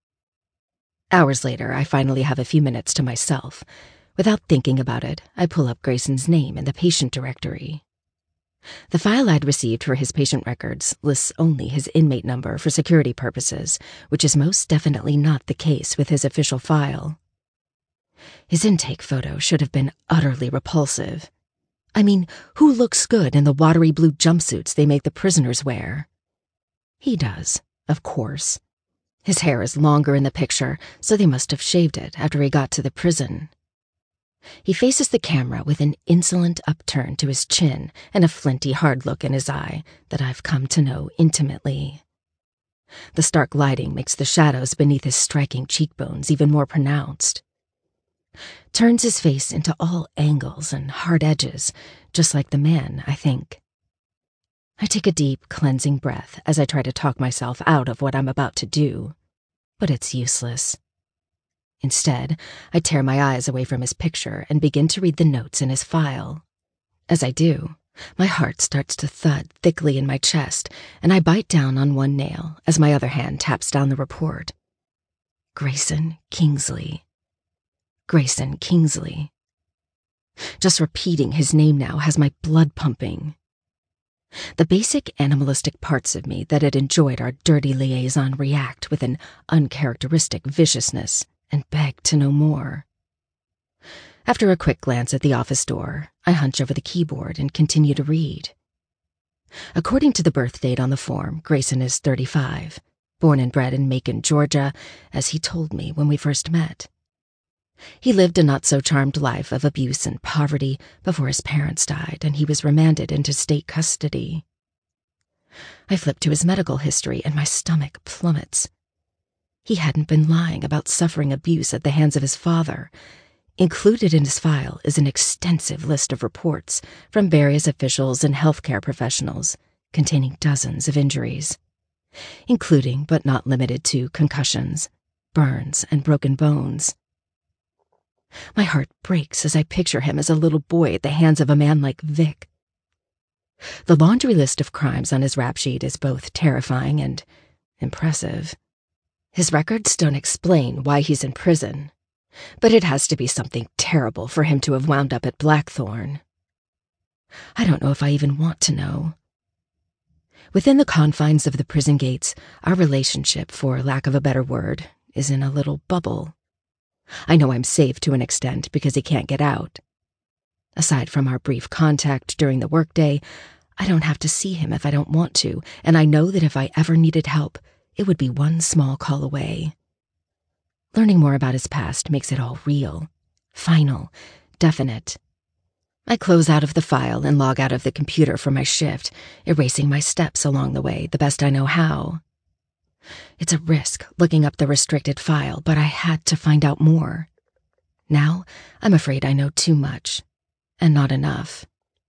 Hours later, I finally have a few minutes to myself. Without thinking about it, I pull up Grayson's name in the patient directory. The file I'd received for his patient records lists only his inmate number for security purposes, which is most definitely not the case with his official file. His intake photo should have been utterly repulsive. I mean, who looks good in the watery blue jumpsuits they make the prisoners wear? He does, of course. His hair is longer in the picture, so they must have shaved it after he got to the prison. He faces the camera with an insolent upturn to his chin and a flinty hard look in his eye that I've come to know intimately. The stark lighting makes the shadows beneath his striking cheekbones even more pronounced. Turns his face into all angles and hard edges, just like the man, I think. I take a deep, cleansing breath as I try to talk myself out of what I'm about to do, but it's useless. Instead, I tear my eyes away from his picture and begin to read the notes in his file. As I do, my heart starts to thud thickly in my chest, and I bite down on one nail as my other hand taps down the report. Grayson Kingsley. Grayson Kingsley. Just repeating his name now has my blood pumping. The basic animalistic parts of me that had enjoyed our dirty liaison react with an uncharacteristic viciousness and beg to know more. After a quick glance at the office door, I hunch over the keyboard and continue to read. According to the birth date on the form, Grayson is thirty-five, born and bred in Macon, Georgia, as he told me when we first met. He lived a not-so-charmed life of abuse and poverty before his parents died and he was remanded into state custody. I flip to his medical history and my stomach plummets. He hadn't been lying about suffering abuse at the hands of his father. Included in his file is an extensive list of reports from various officials and healthcare professionals containing dozens of injuries, including but not limited to concussions, burns, and broken bones. My heart breaks as I picture him as a little boy at the hands of a man like Vic. The laundry list of crimes on his rap sheet is both terrifying and impressive. His records don't explain why he's in prison, but it has to be something terrible for him to have wound up at Blackthorn. I don't know if I even want to know. Within the confines of the prison gates, our relationship, for lack of a better word, is in a little bubble. I know I'm safe to an extent because he can't get out. Aside from our brief contact during the workday, I don't have to see him if I don't want to, and I know that if I ever needed help, it would be one small call away. Learning more about his past makes it all real, final, definite. I close out of the file and log out of the computer for my shift, erasing my steps along the way the best I know how. It's a risk looking up the restricted file, but I had to find out more. Now, I'm afraid I know too much, and not enough.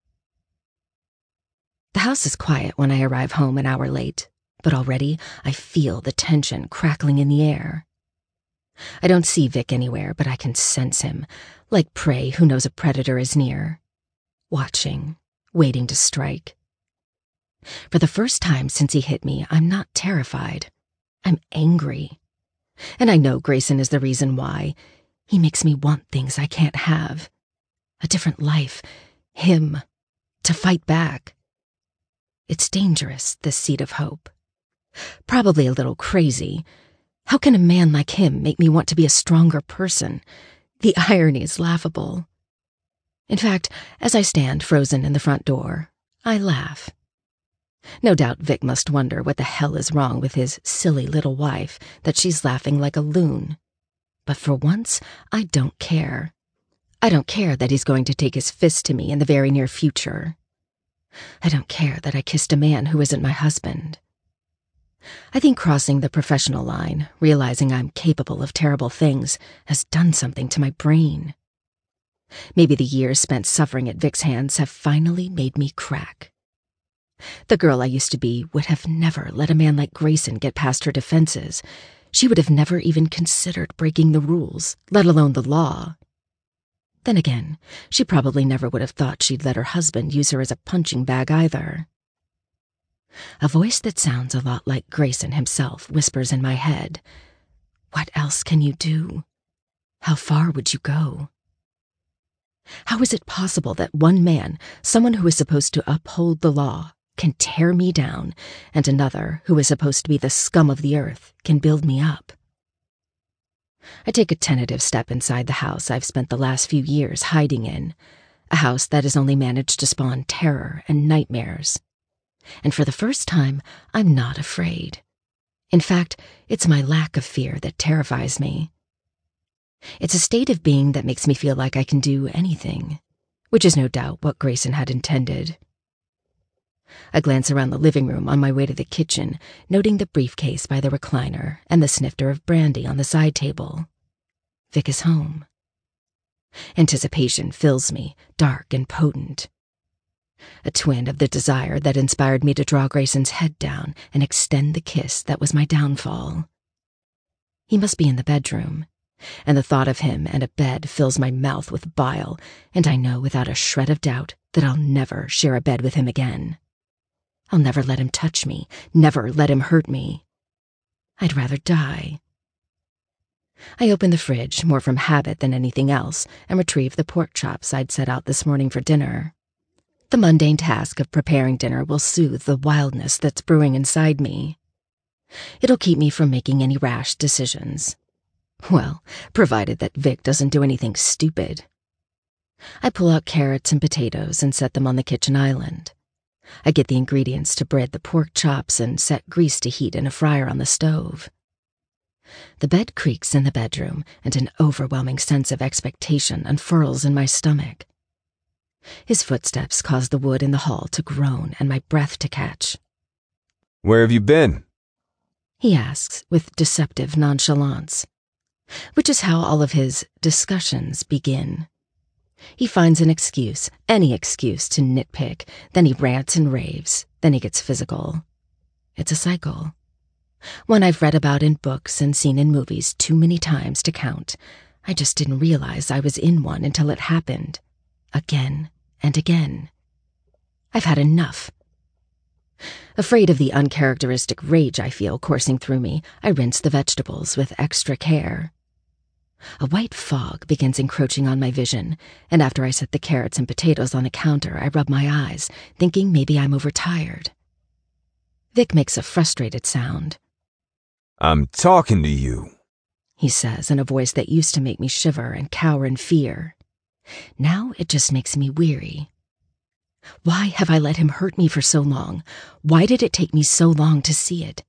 The house is quiet when I arrive home an hour late, but already I feel the tension crackling in the air. I don't see Vic anywhere, but I can sense him, like prey who knows a predator is near, watching, waiting to strike. For the first time since he hit me, I'm not terrified. I'm angry. And I know Grayson is the reason why. He makes me want things I can't have. A different life. Him. To fight back. It's dangerous, this seed of hope. Probably a little crazy. How can a man like him make me want to be a stronger person? The irony is laughable. In fact, as I stand frozen in the front door, I laugh. No doubt Vic must wonder what the hell is wrong with his silly little wife, that she's laughing like a loon. But for once, I don't care. I don't care that he's going to take his fist to me in the very near future. I don't care that I kissed a man who isn't my husband. I think crossing the professional line, realizing I'm capable of terrible things, has done something to my brain. Maybe the years spent suffering at Vic's hands have finally made me crack. The girl I used to be would have never let a man like Grayson get past her defenses. She would have never even considered breaking the rules, let alone the law. Then again, she probably never would have thought she'd let her husband use her as a punching bag either. A voice that sounds a lot like Grayson himself whispers in my head, "What else can you do? How far would you go?" How is it possible that one man, someone who is supposed to uphold the law, can tear me down, and another, who is supposed to be the scum of the earth, can build me up? I take a tentative step inside the house I've spent the last few years hiding in, a house that has only managed to spawn terror and nightmares. And for the first time, I'm not afraid. In fact, it's my lack of fear that terrifies me. It's a state of being that makes me feel like I can do anything, which is no doubt what Grayson had intended. I glance around the living room on my way to the kitchen, noting the briefcase by the recliner and the snifter of brandy on the side table. Vic is home. Anticipation fills me, dark and potent. A twin of the desire that inspired me to draw Grayson's head down and extend the kiss that was my downfall. He must be in the bedroom, and the thought of him and a bed fills my mouth with bile, and I know without a shred of doubt that I'll never share a bed with him again. I'll never let him touch me, never let him hurt me. I'd rather die. I open the fridge, more from habit than anything else, and retrieve the pork chops I'd set out this morning for dinner. The mundane task of preparing dinner will soothe the wildness that's brewing inside me. It'll keep me from making any rash decisions. Well, provided that Vic doesn't do anything stupid. I pull out carrots and potatoes and set them on the kitchen island. I get the ingredients to bread the pork chops and set grease to heat in a fryer on the stove. The bed creaks in the bedroom, and an overwhelming sense of expectation unfurls in my stomach. His footsteps cause the wood in the hall to groan and my breath to catch. "Where have you been?" he asks with deceptive nonchalance, which is how all of his discussions begin. He finds an excuse, any excuse, to nitpick, then he rants and raves, then he gets physical. It's a cycle. One I've read about in books and seen in movies too many times to count. I just didn't realize I was in one until it happened. Again and again. I've had enough. Afraid of the uncharacteristic rage I feel coursing through me, I rinse the vegetables with extra care. A white fog begins encroaching on my vision, and after I set the carrots and potatoes on the counter, I rub my eyes, thinking maybe I'm overtired. Vic makes a frustrated sound. "I'm talking to you," he says in a voice that used to make me shiver and cower in fear. Now it just makes me weary. Why have I let him hurt me for so long? Why did it take me so long to see it?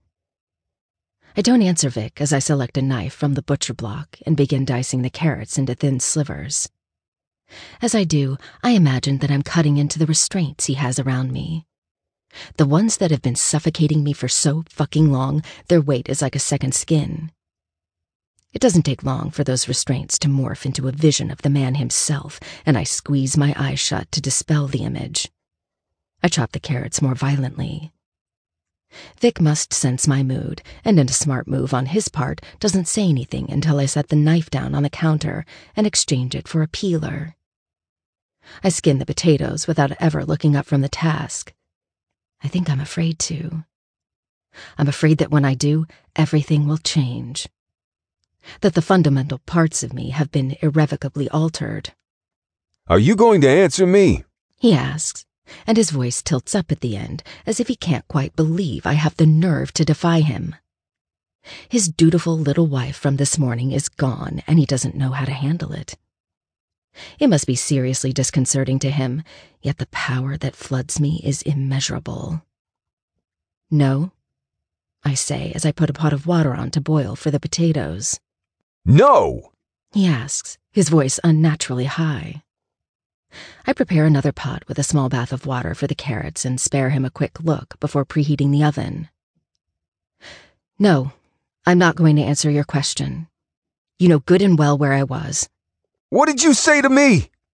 I don't answer Vic as I select a knife from the butcher block and begin dicing the carrots into thin slivers. As I do, I imagine that I'm cutting into the restraints he has around me. The ones that have been suffocating me for so fucking long, their weight is like a second skin. It doesn't take long for those restraints to morph into a vision of the man himself, and I squeeze my eyes shut to dispel the image. I chop the carrots more violently. Vic must sense my mood, and in a smart move on his part, doesn't say anything until I set the knife down on the counter and exchange it for a peeler. I skin the potatoes without ever looking up from the task. I think I'm afraid to. I'm afraid that when I do, everything will change. That the fundamental parts of me have been irrevocably altered. "Are you going to answer me?" he asks, and his voice tilts up at the end, as if he can't quite believe I have the nerve to defy him. His dutiful little wife from this morning is gone, and he doesn't know how to handle it. It must be seriously disconcerting to him, yet the power that floods me is immeasurable. "No," I say as I put a pot of water on to boil for the potatoes. "No!" he asks, his voice unnaturally high. I prepare another pot with a small bath of water for the carrots and spare him a quick look before preheating the oven. "No, I'm not going to answer your question. You know good and well where I was." "What did you say to me?"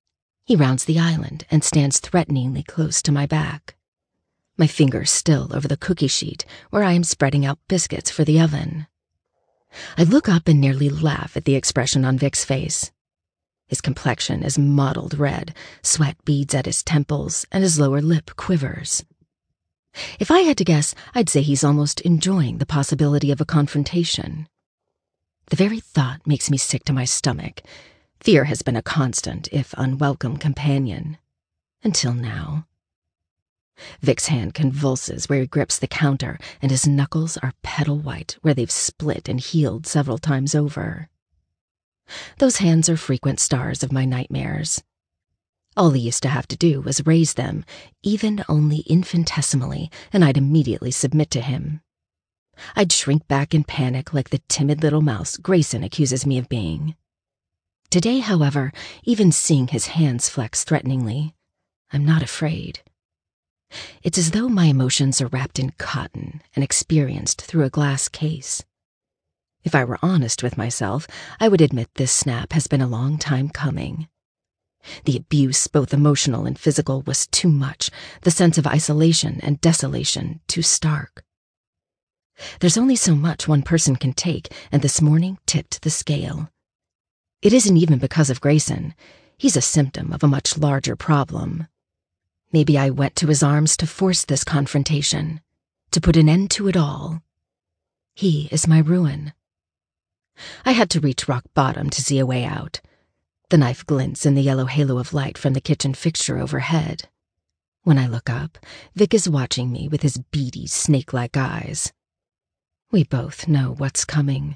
He rounds the island and stands threateningly close to my back. My fingers still over the cookie sheet where I am spreading out biscuits for the oven. I look up and nearly laugh at the expression on Vic's face. His complexion is mottled red, sweat beads at his temples, and his lower lip quivers. If I had to guess, I'd say he's almost enjoying the possibility of a confrontation. The very thought makes me sick to my stomach. Fear has been a constant, if unwelcome, companion. Until now. Vic's hand convulses where he grips the counter, and his knuckles are petal white where they've split and healed several times over. Those hands are frequent stars of my nightmares. All he used to have to do was raise them, even only infinitesimally, and I'd immediately submit to him. I'd shrink back in panic like the timid little mouse Grayson accuses me of being. Today, however, even seeing his hands flex threateningly, I'm not afraid. It's as though my emotions are wrapped in cotton and experienced through a glass case. If I were honest with myself, I would admit this snap has been a long time coming. The abuse, both emotional and physical, was too much, the sense of isolation and desolation too stark. There's only so much one person can take, and this morning tipped the scale. It isn't even because of Grayson. He's a symptom of a much larger problem. Maybe I went to his arms to force this confrontation, to put an end to it all. He is my ruin. I had to reach rock bottom to see a way out. The knife glints in the yellow halo of light from the kitchen fixture overhead. When I look up, Vic is watching me with his beady, snake-like eyes. We both know what's coming.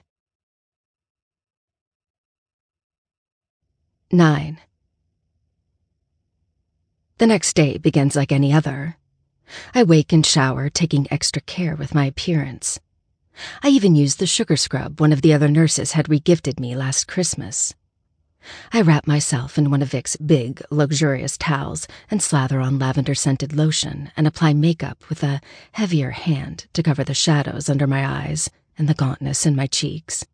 Nine. The next day begins like any other. I wake and shower, taking extra care with my appearance. I even used the sugar scrub one of the other nurses had regifted me last Christmas. I wrap myself in one of Vic's big, luxurious towels and slather on lavender-scented lotion and apply makeup with a heavier hand to cover the shadows under my eyes and the gauntness in my cheeks.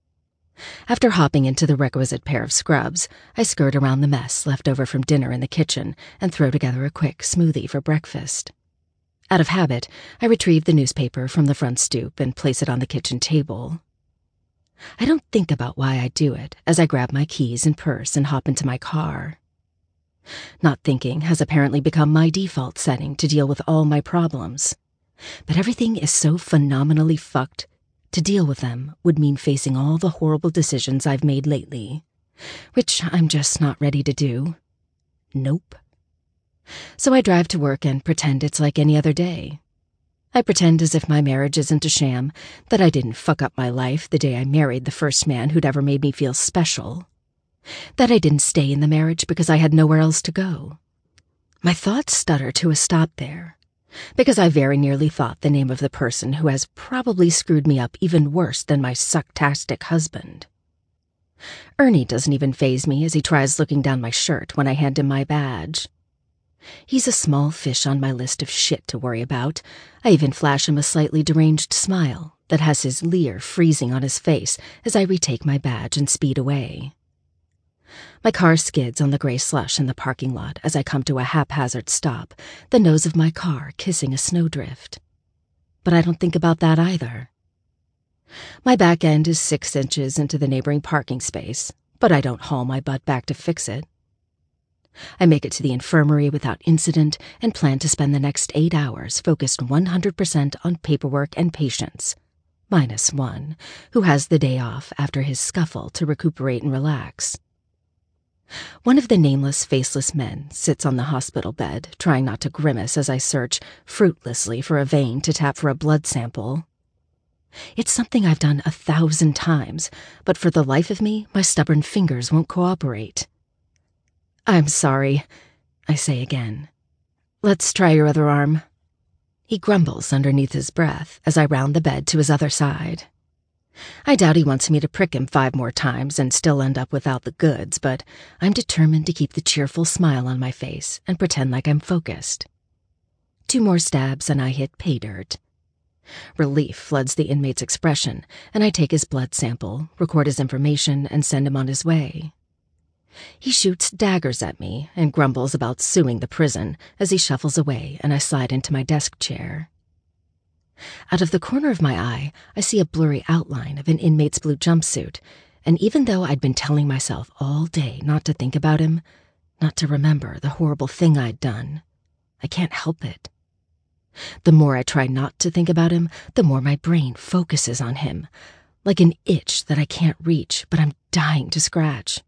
After hopping into the requisite pair of scrubs, I skirt around the mess left over from dinner in the kitchen and throw together a quick smoothie for breakfast. Out of habit, I retrieve the newspaper from the front stoop and place it on the kitchen table. I don't think about why I do it as I grab my keys and purse and hop into my car. Not thinking has apparently become my default setting to deal with all my problems. But everything is so phenomenally fucked. To deal with them would mean facing all the horrible decisions I've made lately, which I'm just not ready to do. Nope. So I drive to work and pretend it's like any other day. I pretend as if my marriage isn't a sham, that I didn't fuck up my life the day I married the first man who'd ever made me feel special, that I didn't stay in the marriage because I had nowhere else to go. My thoughts stutter to a stop there, because I very nearly thought the name of the person who has probably screwed me up even worse than my sucktastic husband. Ernie doesn't even faze me as he tries looking down my shirt when I hand him my badge. He's a small fish on my list of shit to worry about. I even flash him a slightly deranged smile that has his leer freezing on his face as I retake my badge and speed away. My car skids on the gray slush in the parking lot as I come to a haphazard stop, the nose of my car kissing a snowdrift. But I don't think about that either. My back end is six inches into the neighboring parking space, but I don't haul my butt back to fix it. I make it to the infirmary without incident and plan to spend the next eight hours focused one hundred percent on paperwork and patients, minus one, who has the day off after his scuffle to recuperate and relax. One of the nameless, faceless men sits on the hospital bed, trying not to grimace as I search fruitlessly for a vein to tap for a blood sample. It's something I've done a thousand times, but for the life of me, my stubborn fingers won't cooperate. "I'm sorry," I say again. "Let's try your other arm." He grumbles underneath his breath as I round the bed to his other side. I doubt he wants me to prick him five more times and still end up without the goods, but I'm determined to keep the cheerful smile on my face and pretend like I'm focused. Two more stabs and I hit pay dirt. Relief floods the inmate's expression, and I take his blood sample, record his information, and send him on his way. He shoots daggers at me and grumbles about suing the prison as he shuffles away and I slide into my desk chair. Out of the corner of my eye, I see a blurry outline of an inmate's blue jumpsuit, and even though I'd been telling myself all day not to think about him, not to remember the horrible thing I'd done, I can't help it. The more I try not to think about him, the more my brain focuses on him, like an itch that I can't reach, but I'm dying to scratch.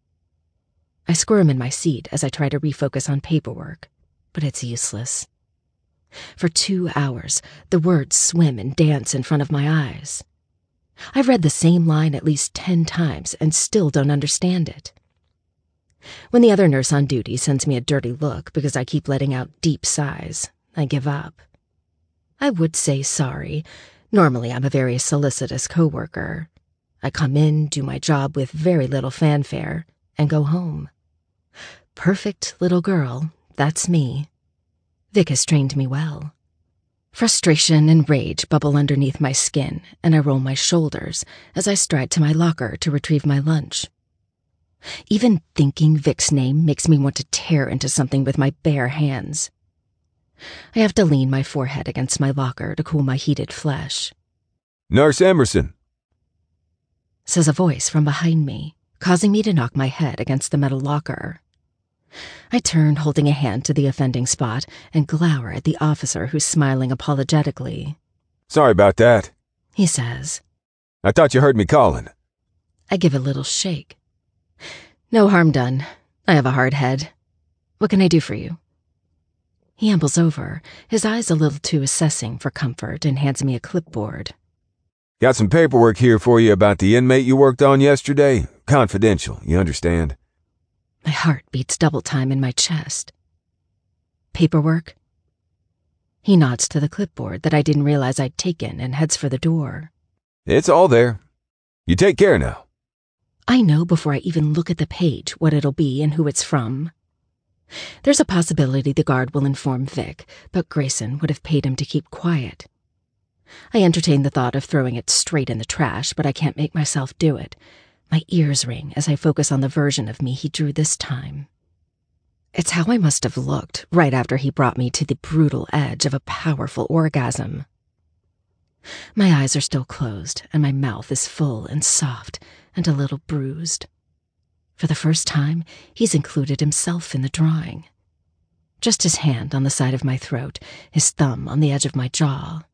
I squirm in my seat as I try to refocus on paperwork, but it's useless. For two hours, the words swim and dance in front of my eyes. I've read the same line at least ten times and still don't understand it. When the other nurse on duty sends me a dirty look because I keep letting out deep sighs, I give up. I would say sorry. Normally I'm a very solicitous coworker. I come in, do my job with very little fanfare, and go home. Perfect little girl, that's me. Vic has trained me well. Frustration and rage bubble underneath my skin, and I roll my shoulders as I stride to my locker to retrieve my lunch. Even thinking Vic's name makes me want to tear into something with my bare hands. I have to lean my forehead against my locker to cool my heated flesh. "Nurse Emerson," says a voice from behind me, causing me to knock my head against the metal locker. I turn, holding a hand to the offending spot, and glower at the officer who's smiling apologetically. "Sorry about that," he says. "I thought you heard me calling." I give a little shake. "No harm done. I have a hard head. What can I do for you?" He ambles over, his eyes a little too assessing for comfort, and hands me a clipboard. "Got some paperwork here for you about the inmate you worked on yesterday. Confidential, you understand." My heart beats double time in my chest. "Paperwork?" He nods to the clipboard that I didn't realize I'd taken and heads for the door. "It's all there. You take care now." I know before I even look at the page what it'll be and who it's from. There's a possibility the guard will inform Vic, but Grayson would have paid him to keep quiet. I entertain the thought of throwing it straight in the trash, but I can't make myself do it. My ears ring as I focus on the version of me he drew this time. It's how I must have looked right after he brought me to the brutal edge of a powerful orgasm. My eyes are still closed, and my mouth is full and soft and a little bruised. For the first time, he's included himself in the drawing. Just his hand on the side of my throat, his thumb on the edge of my jaw.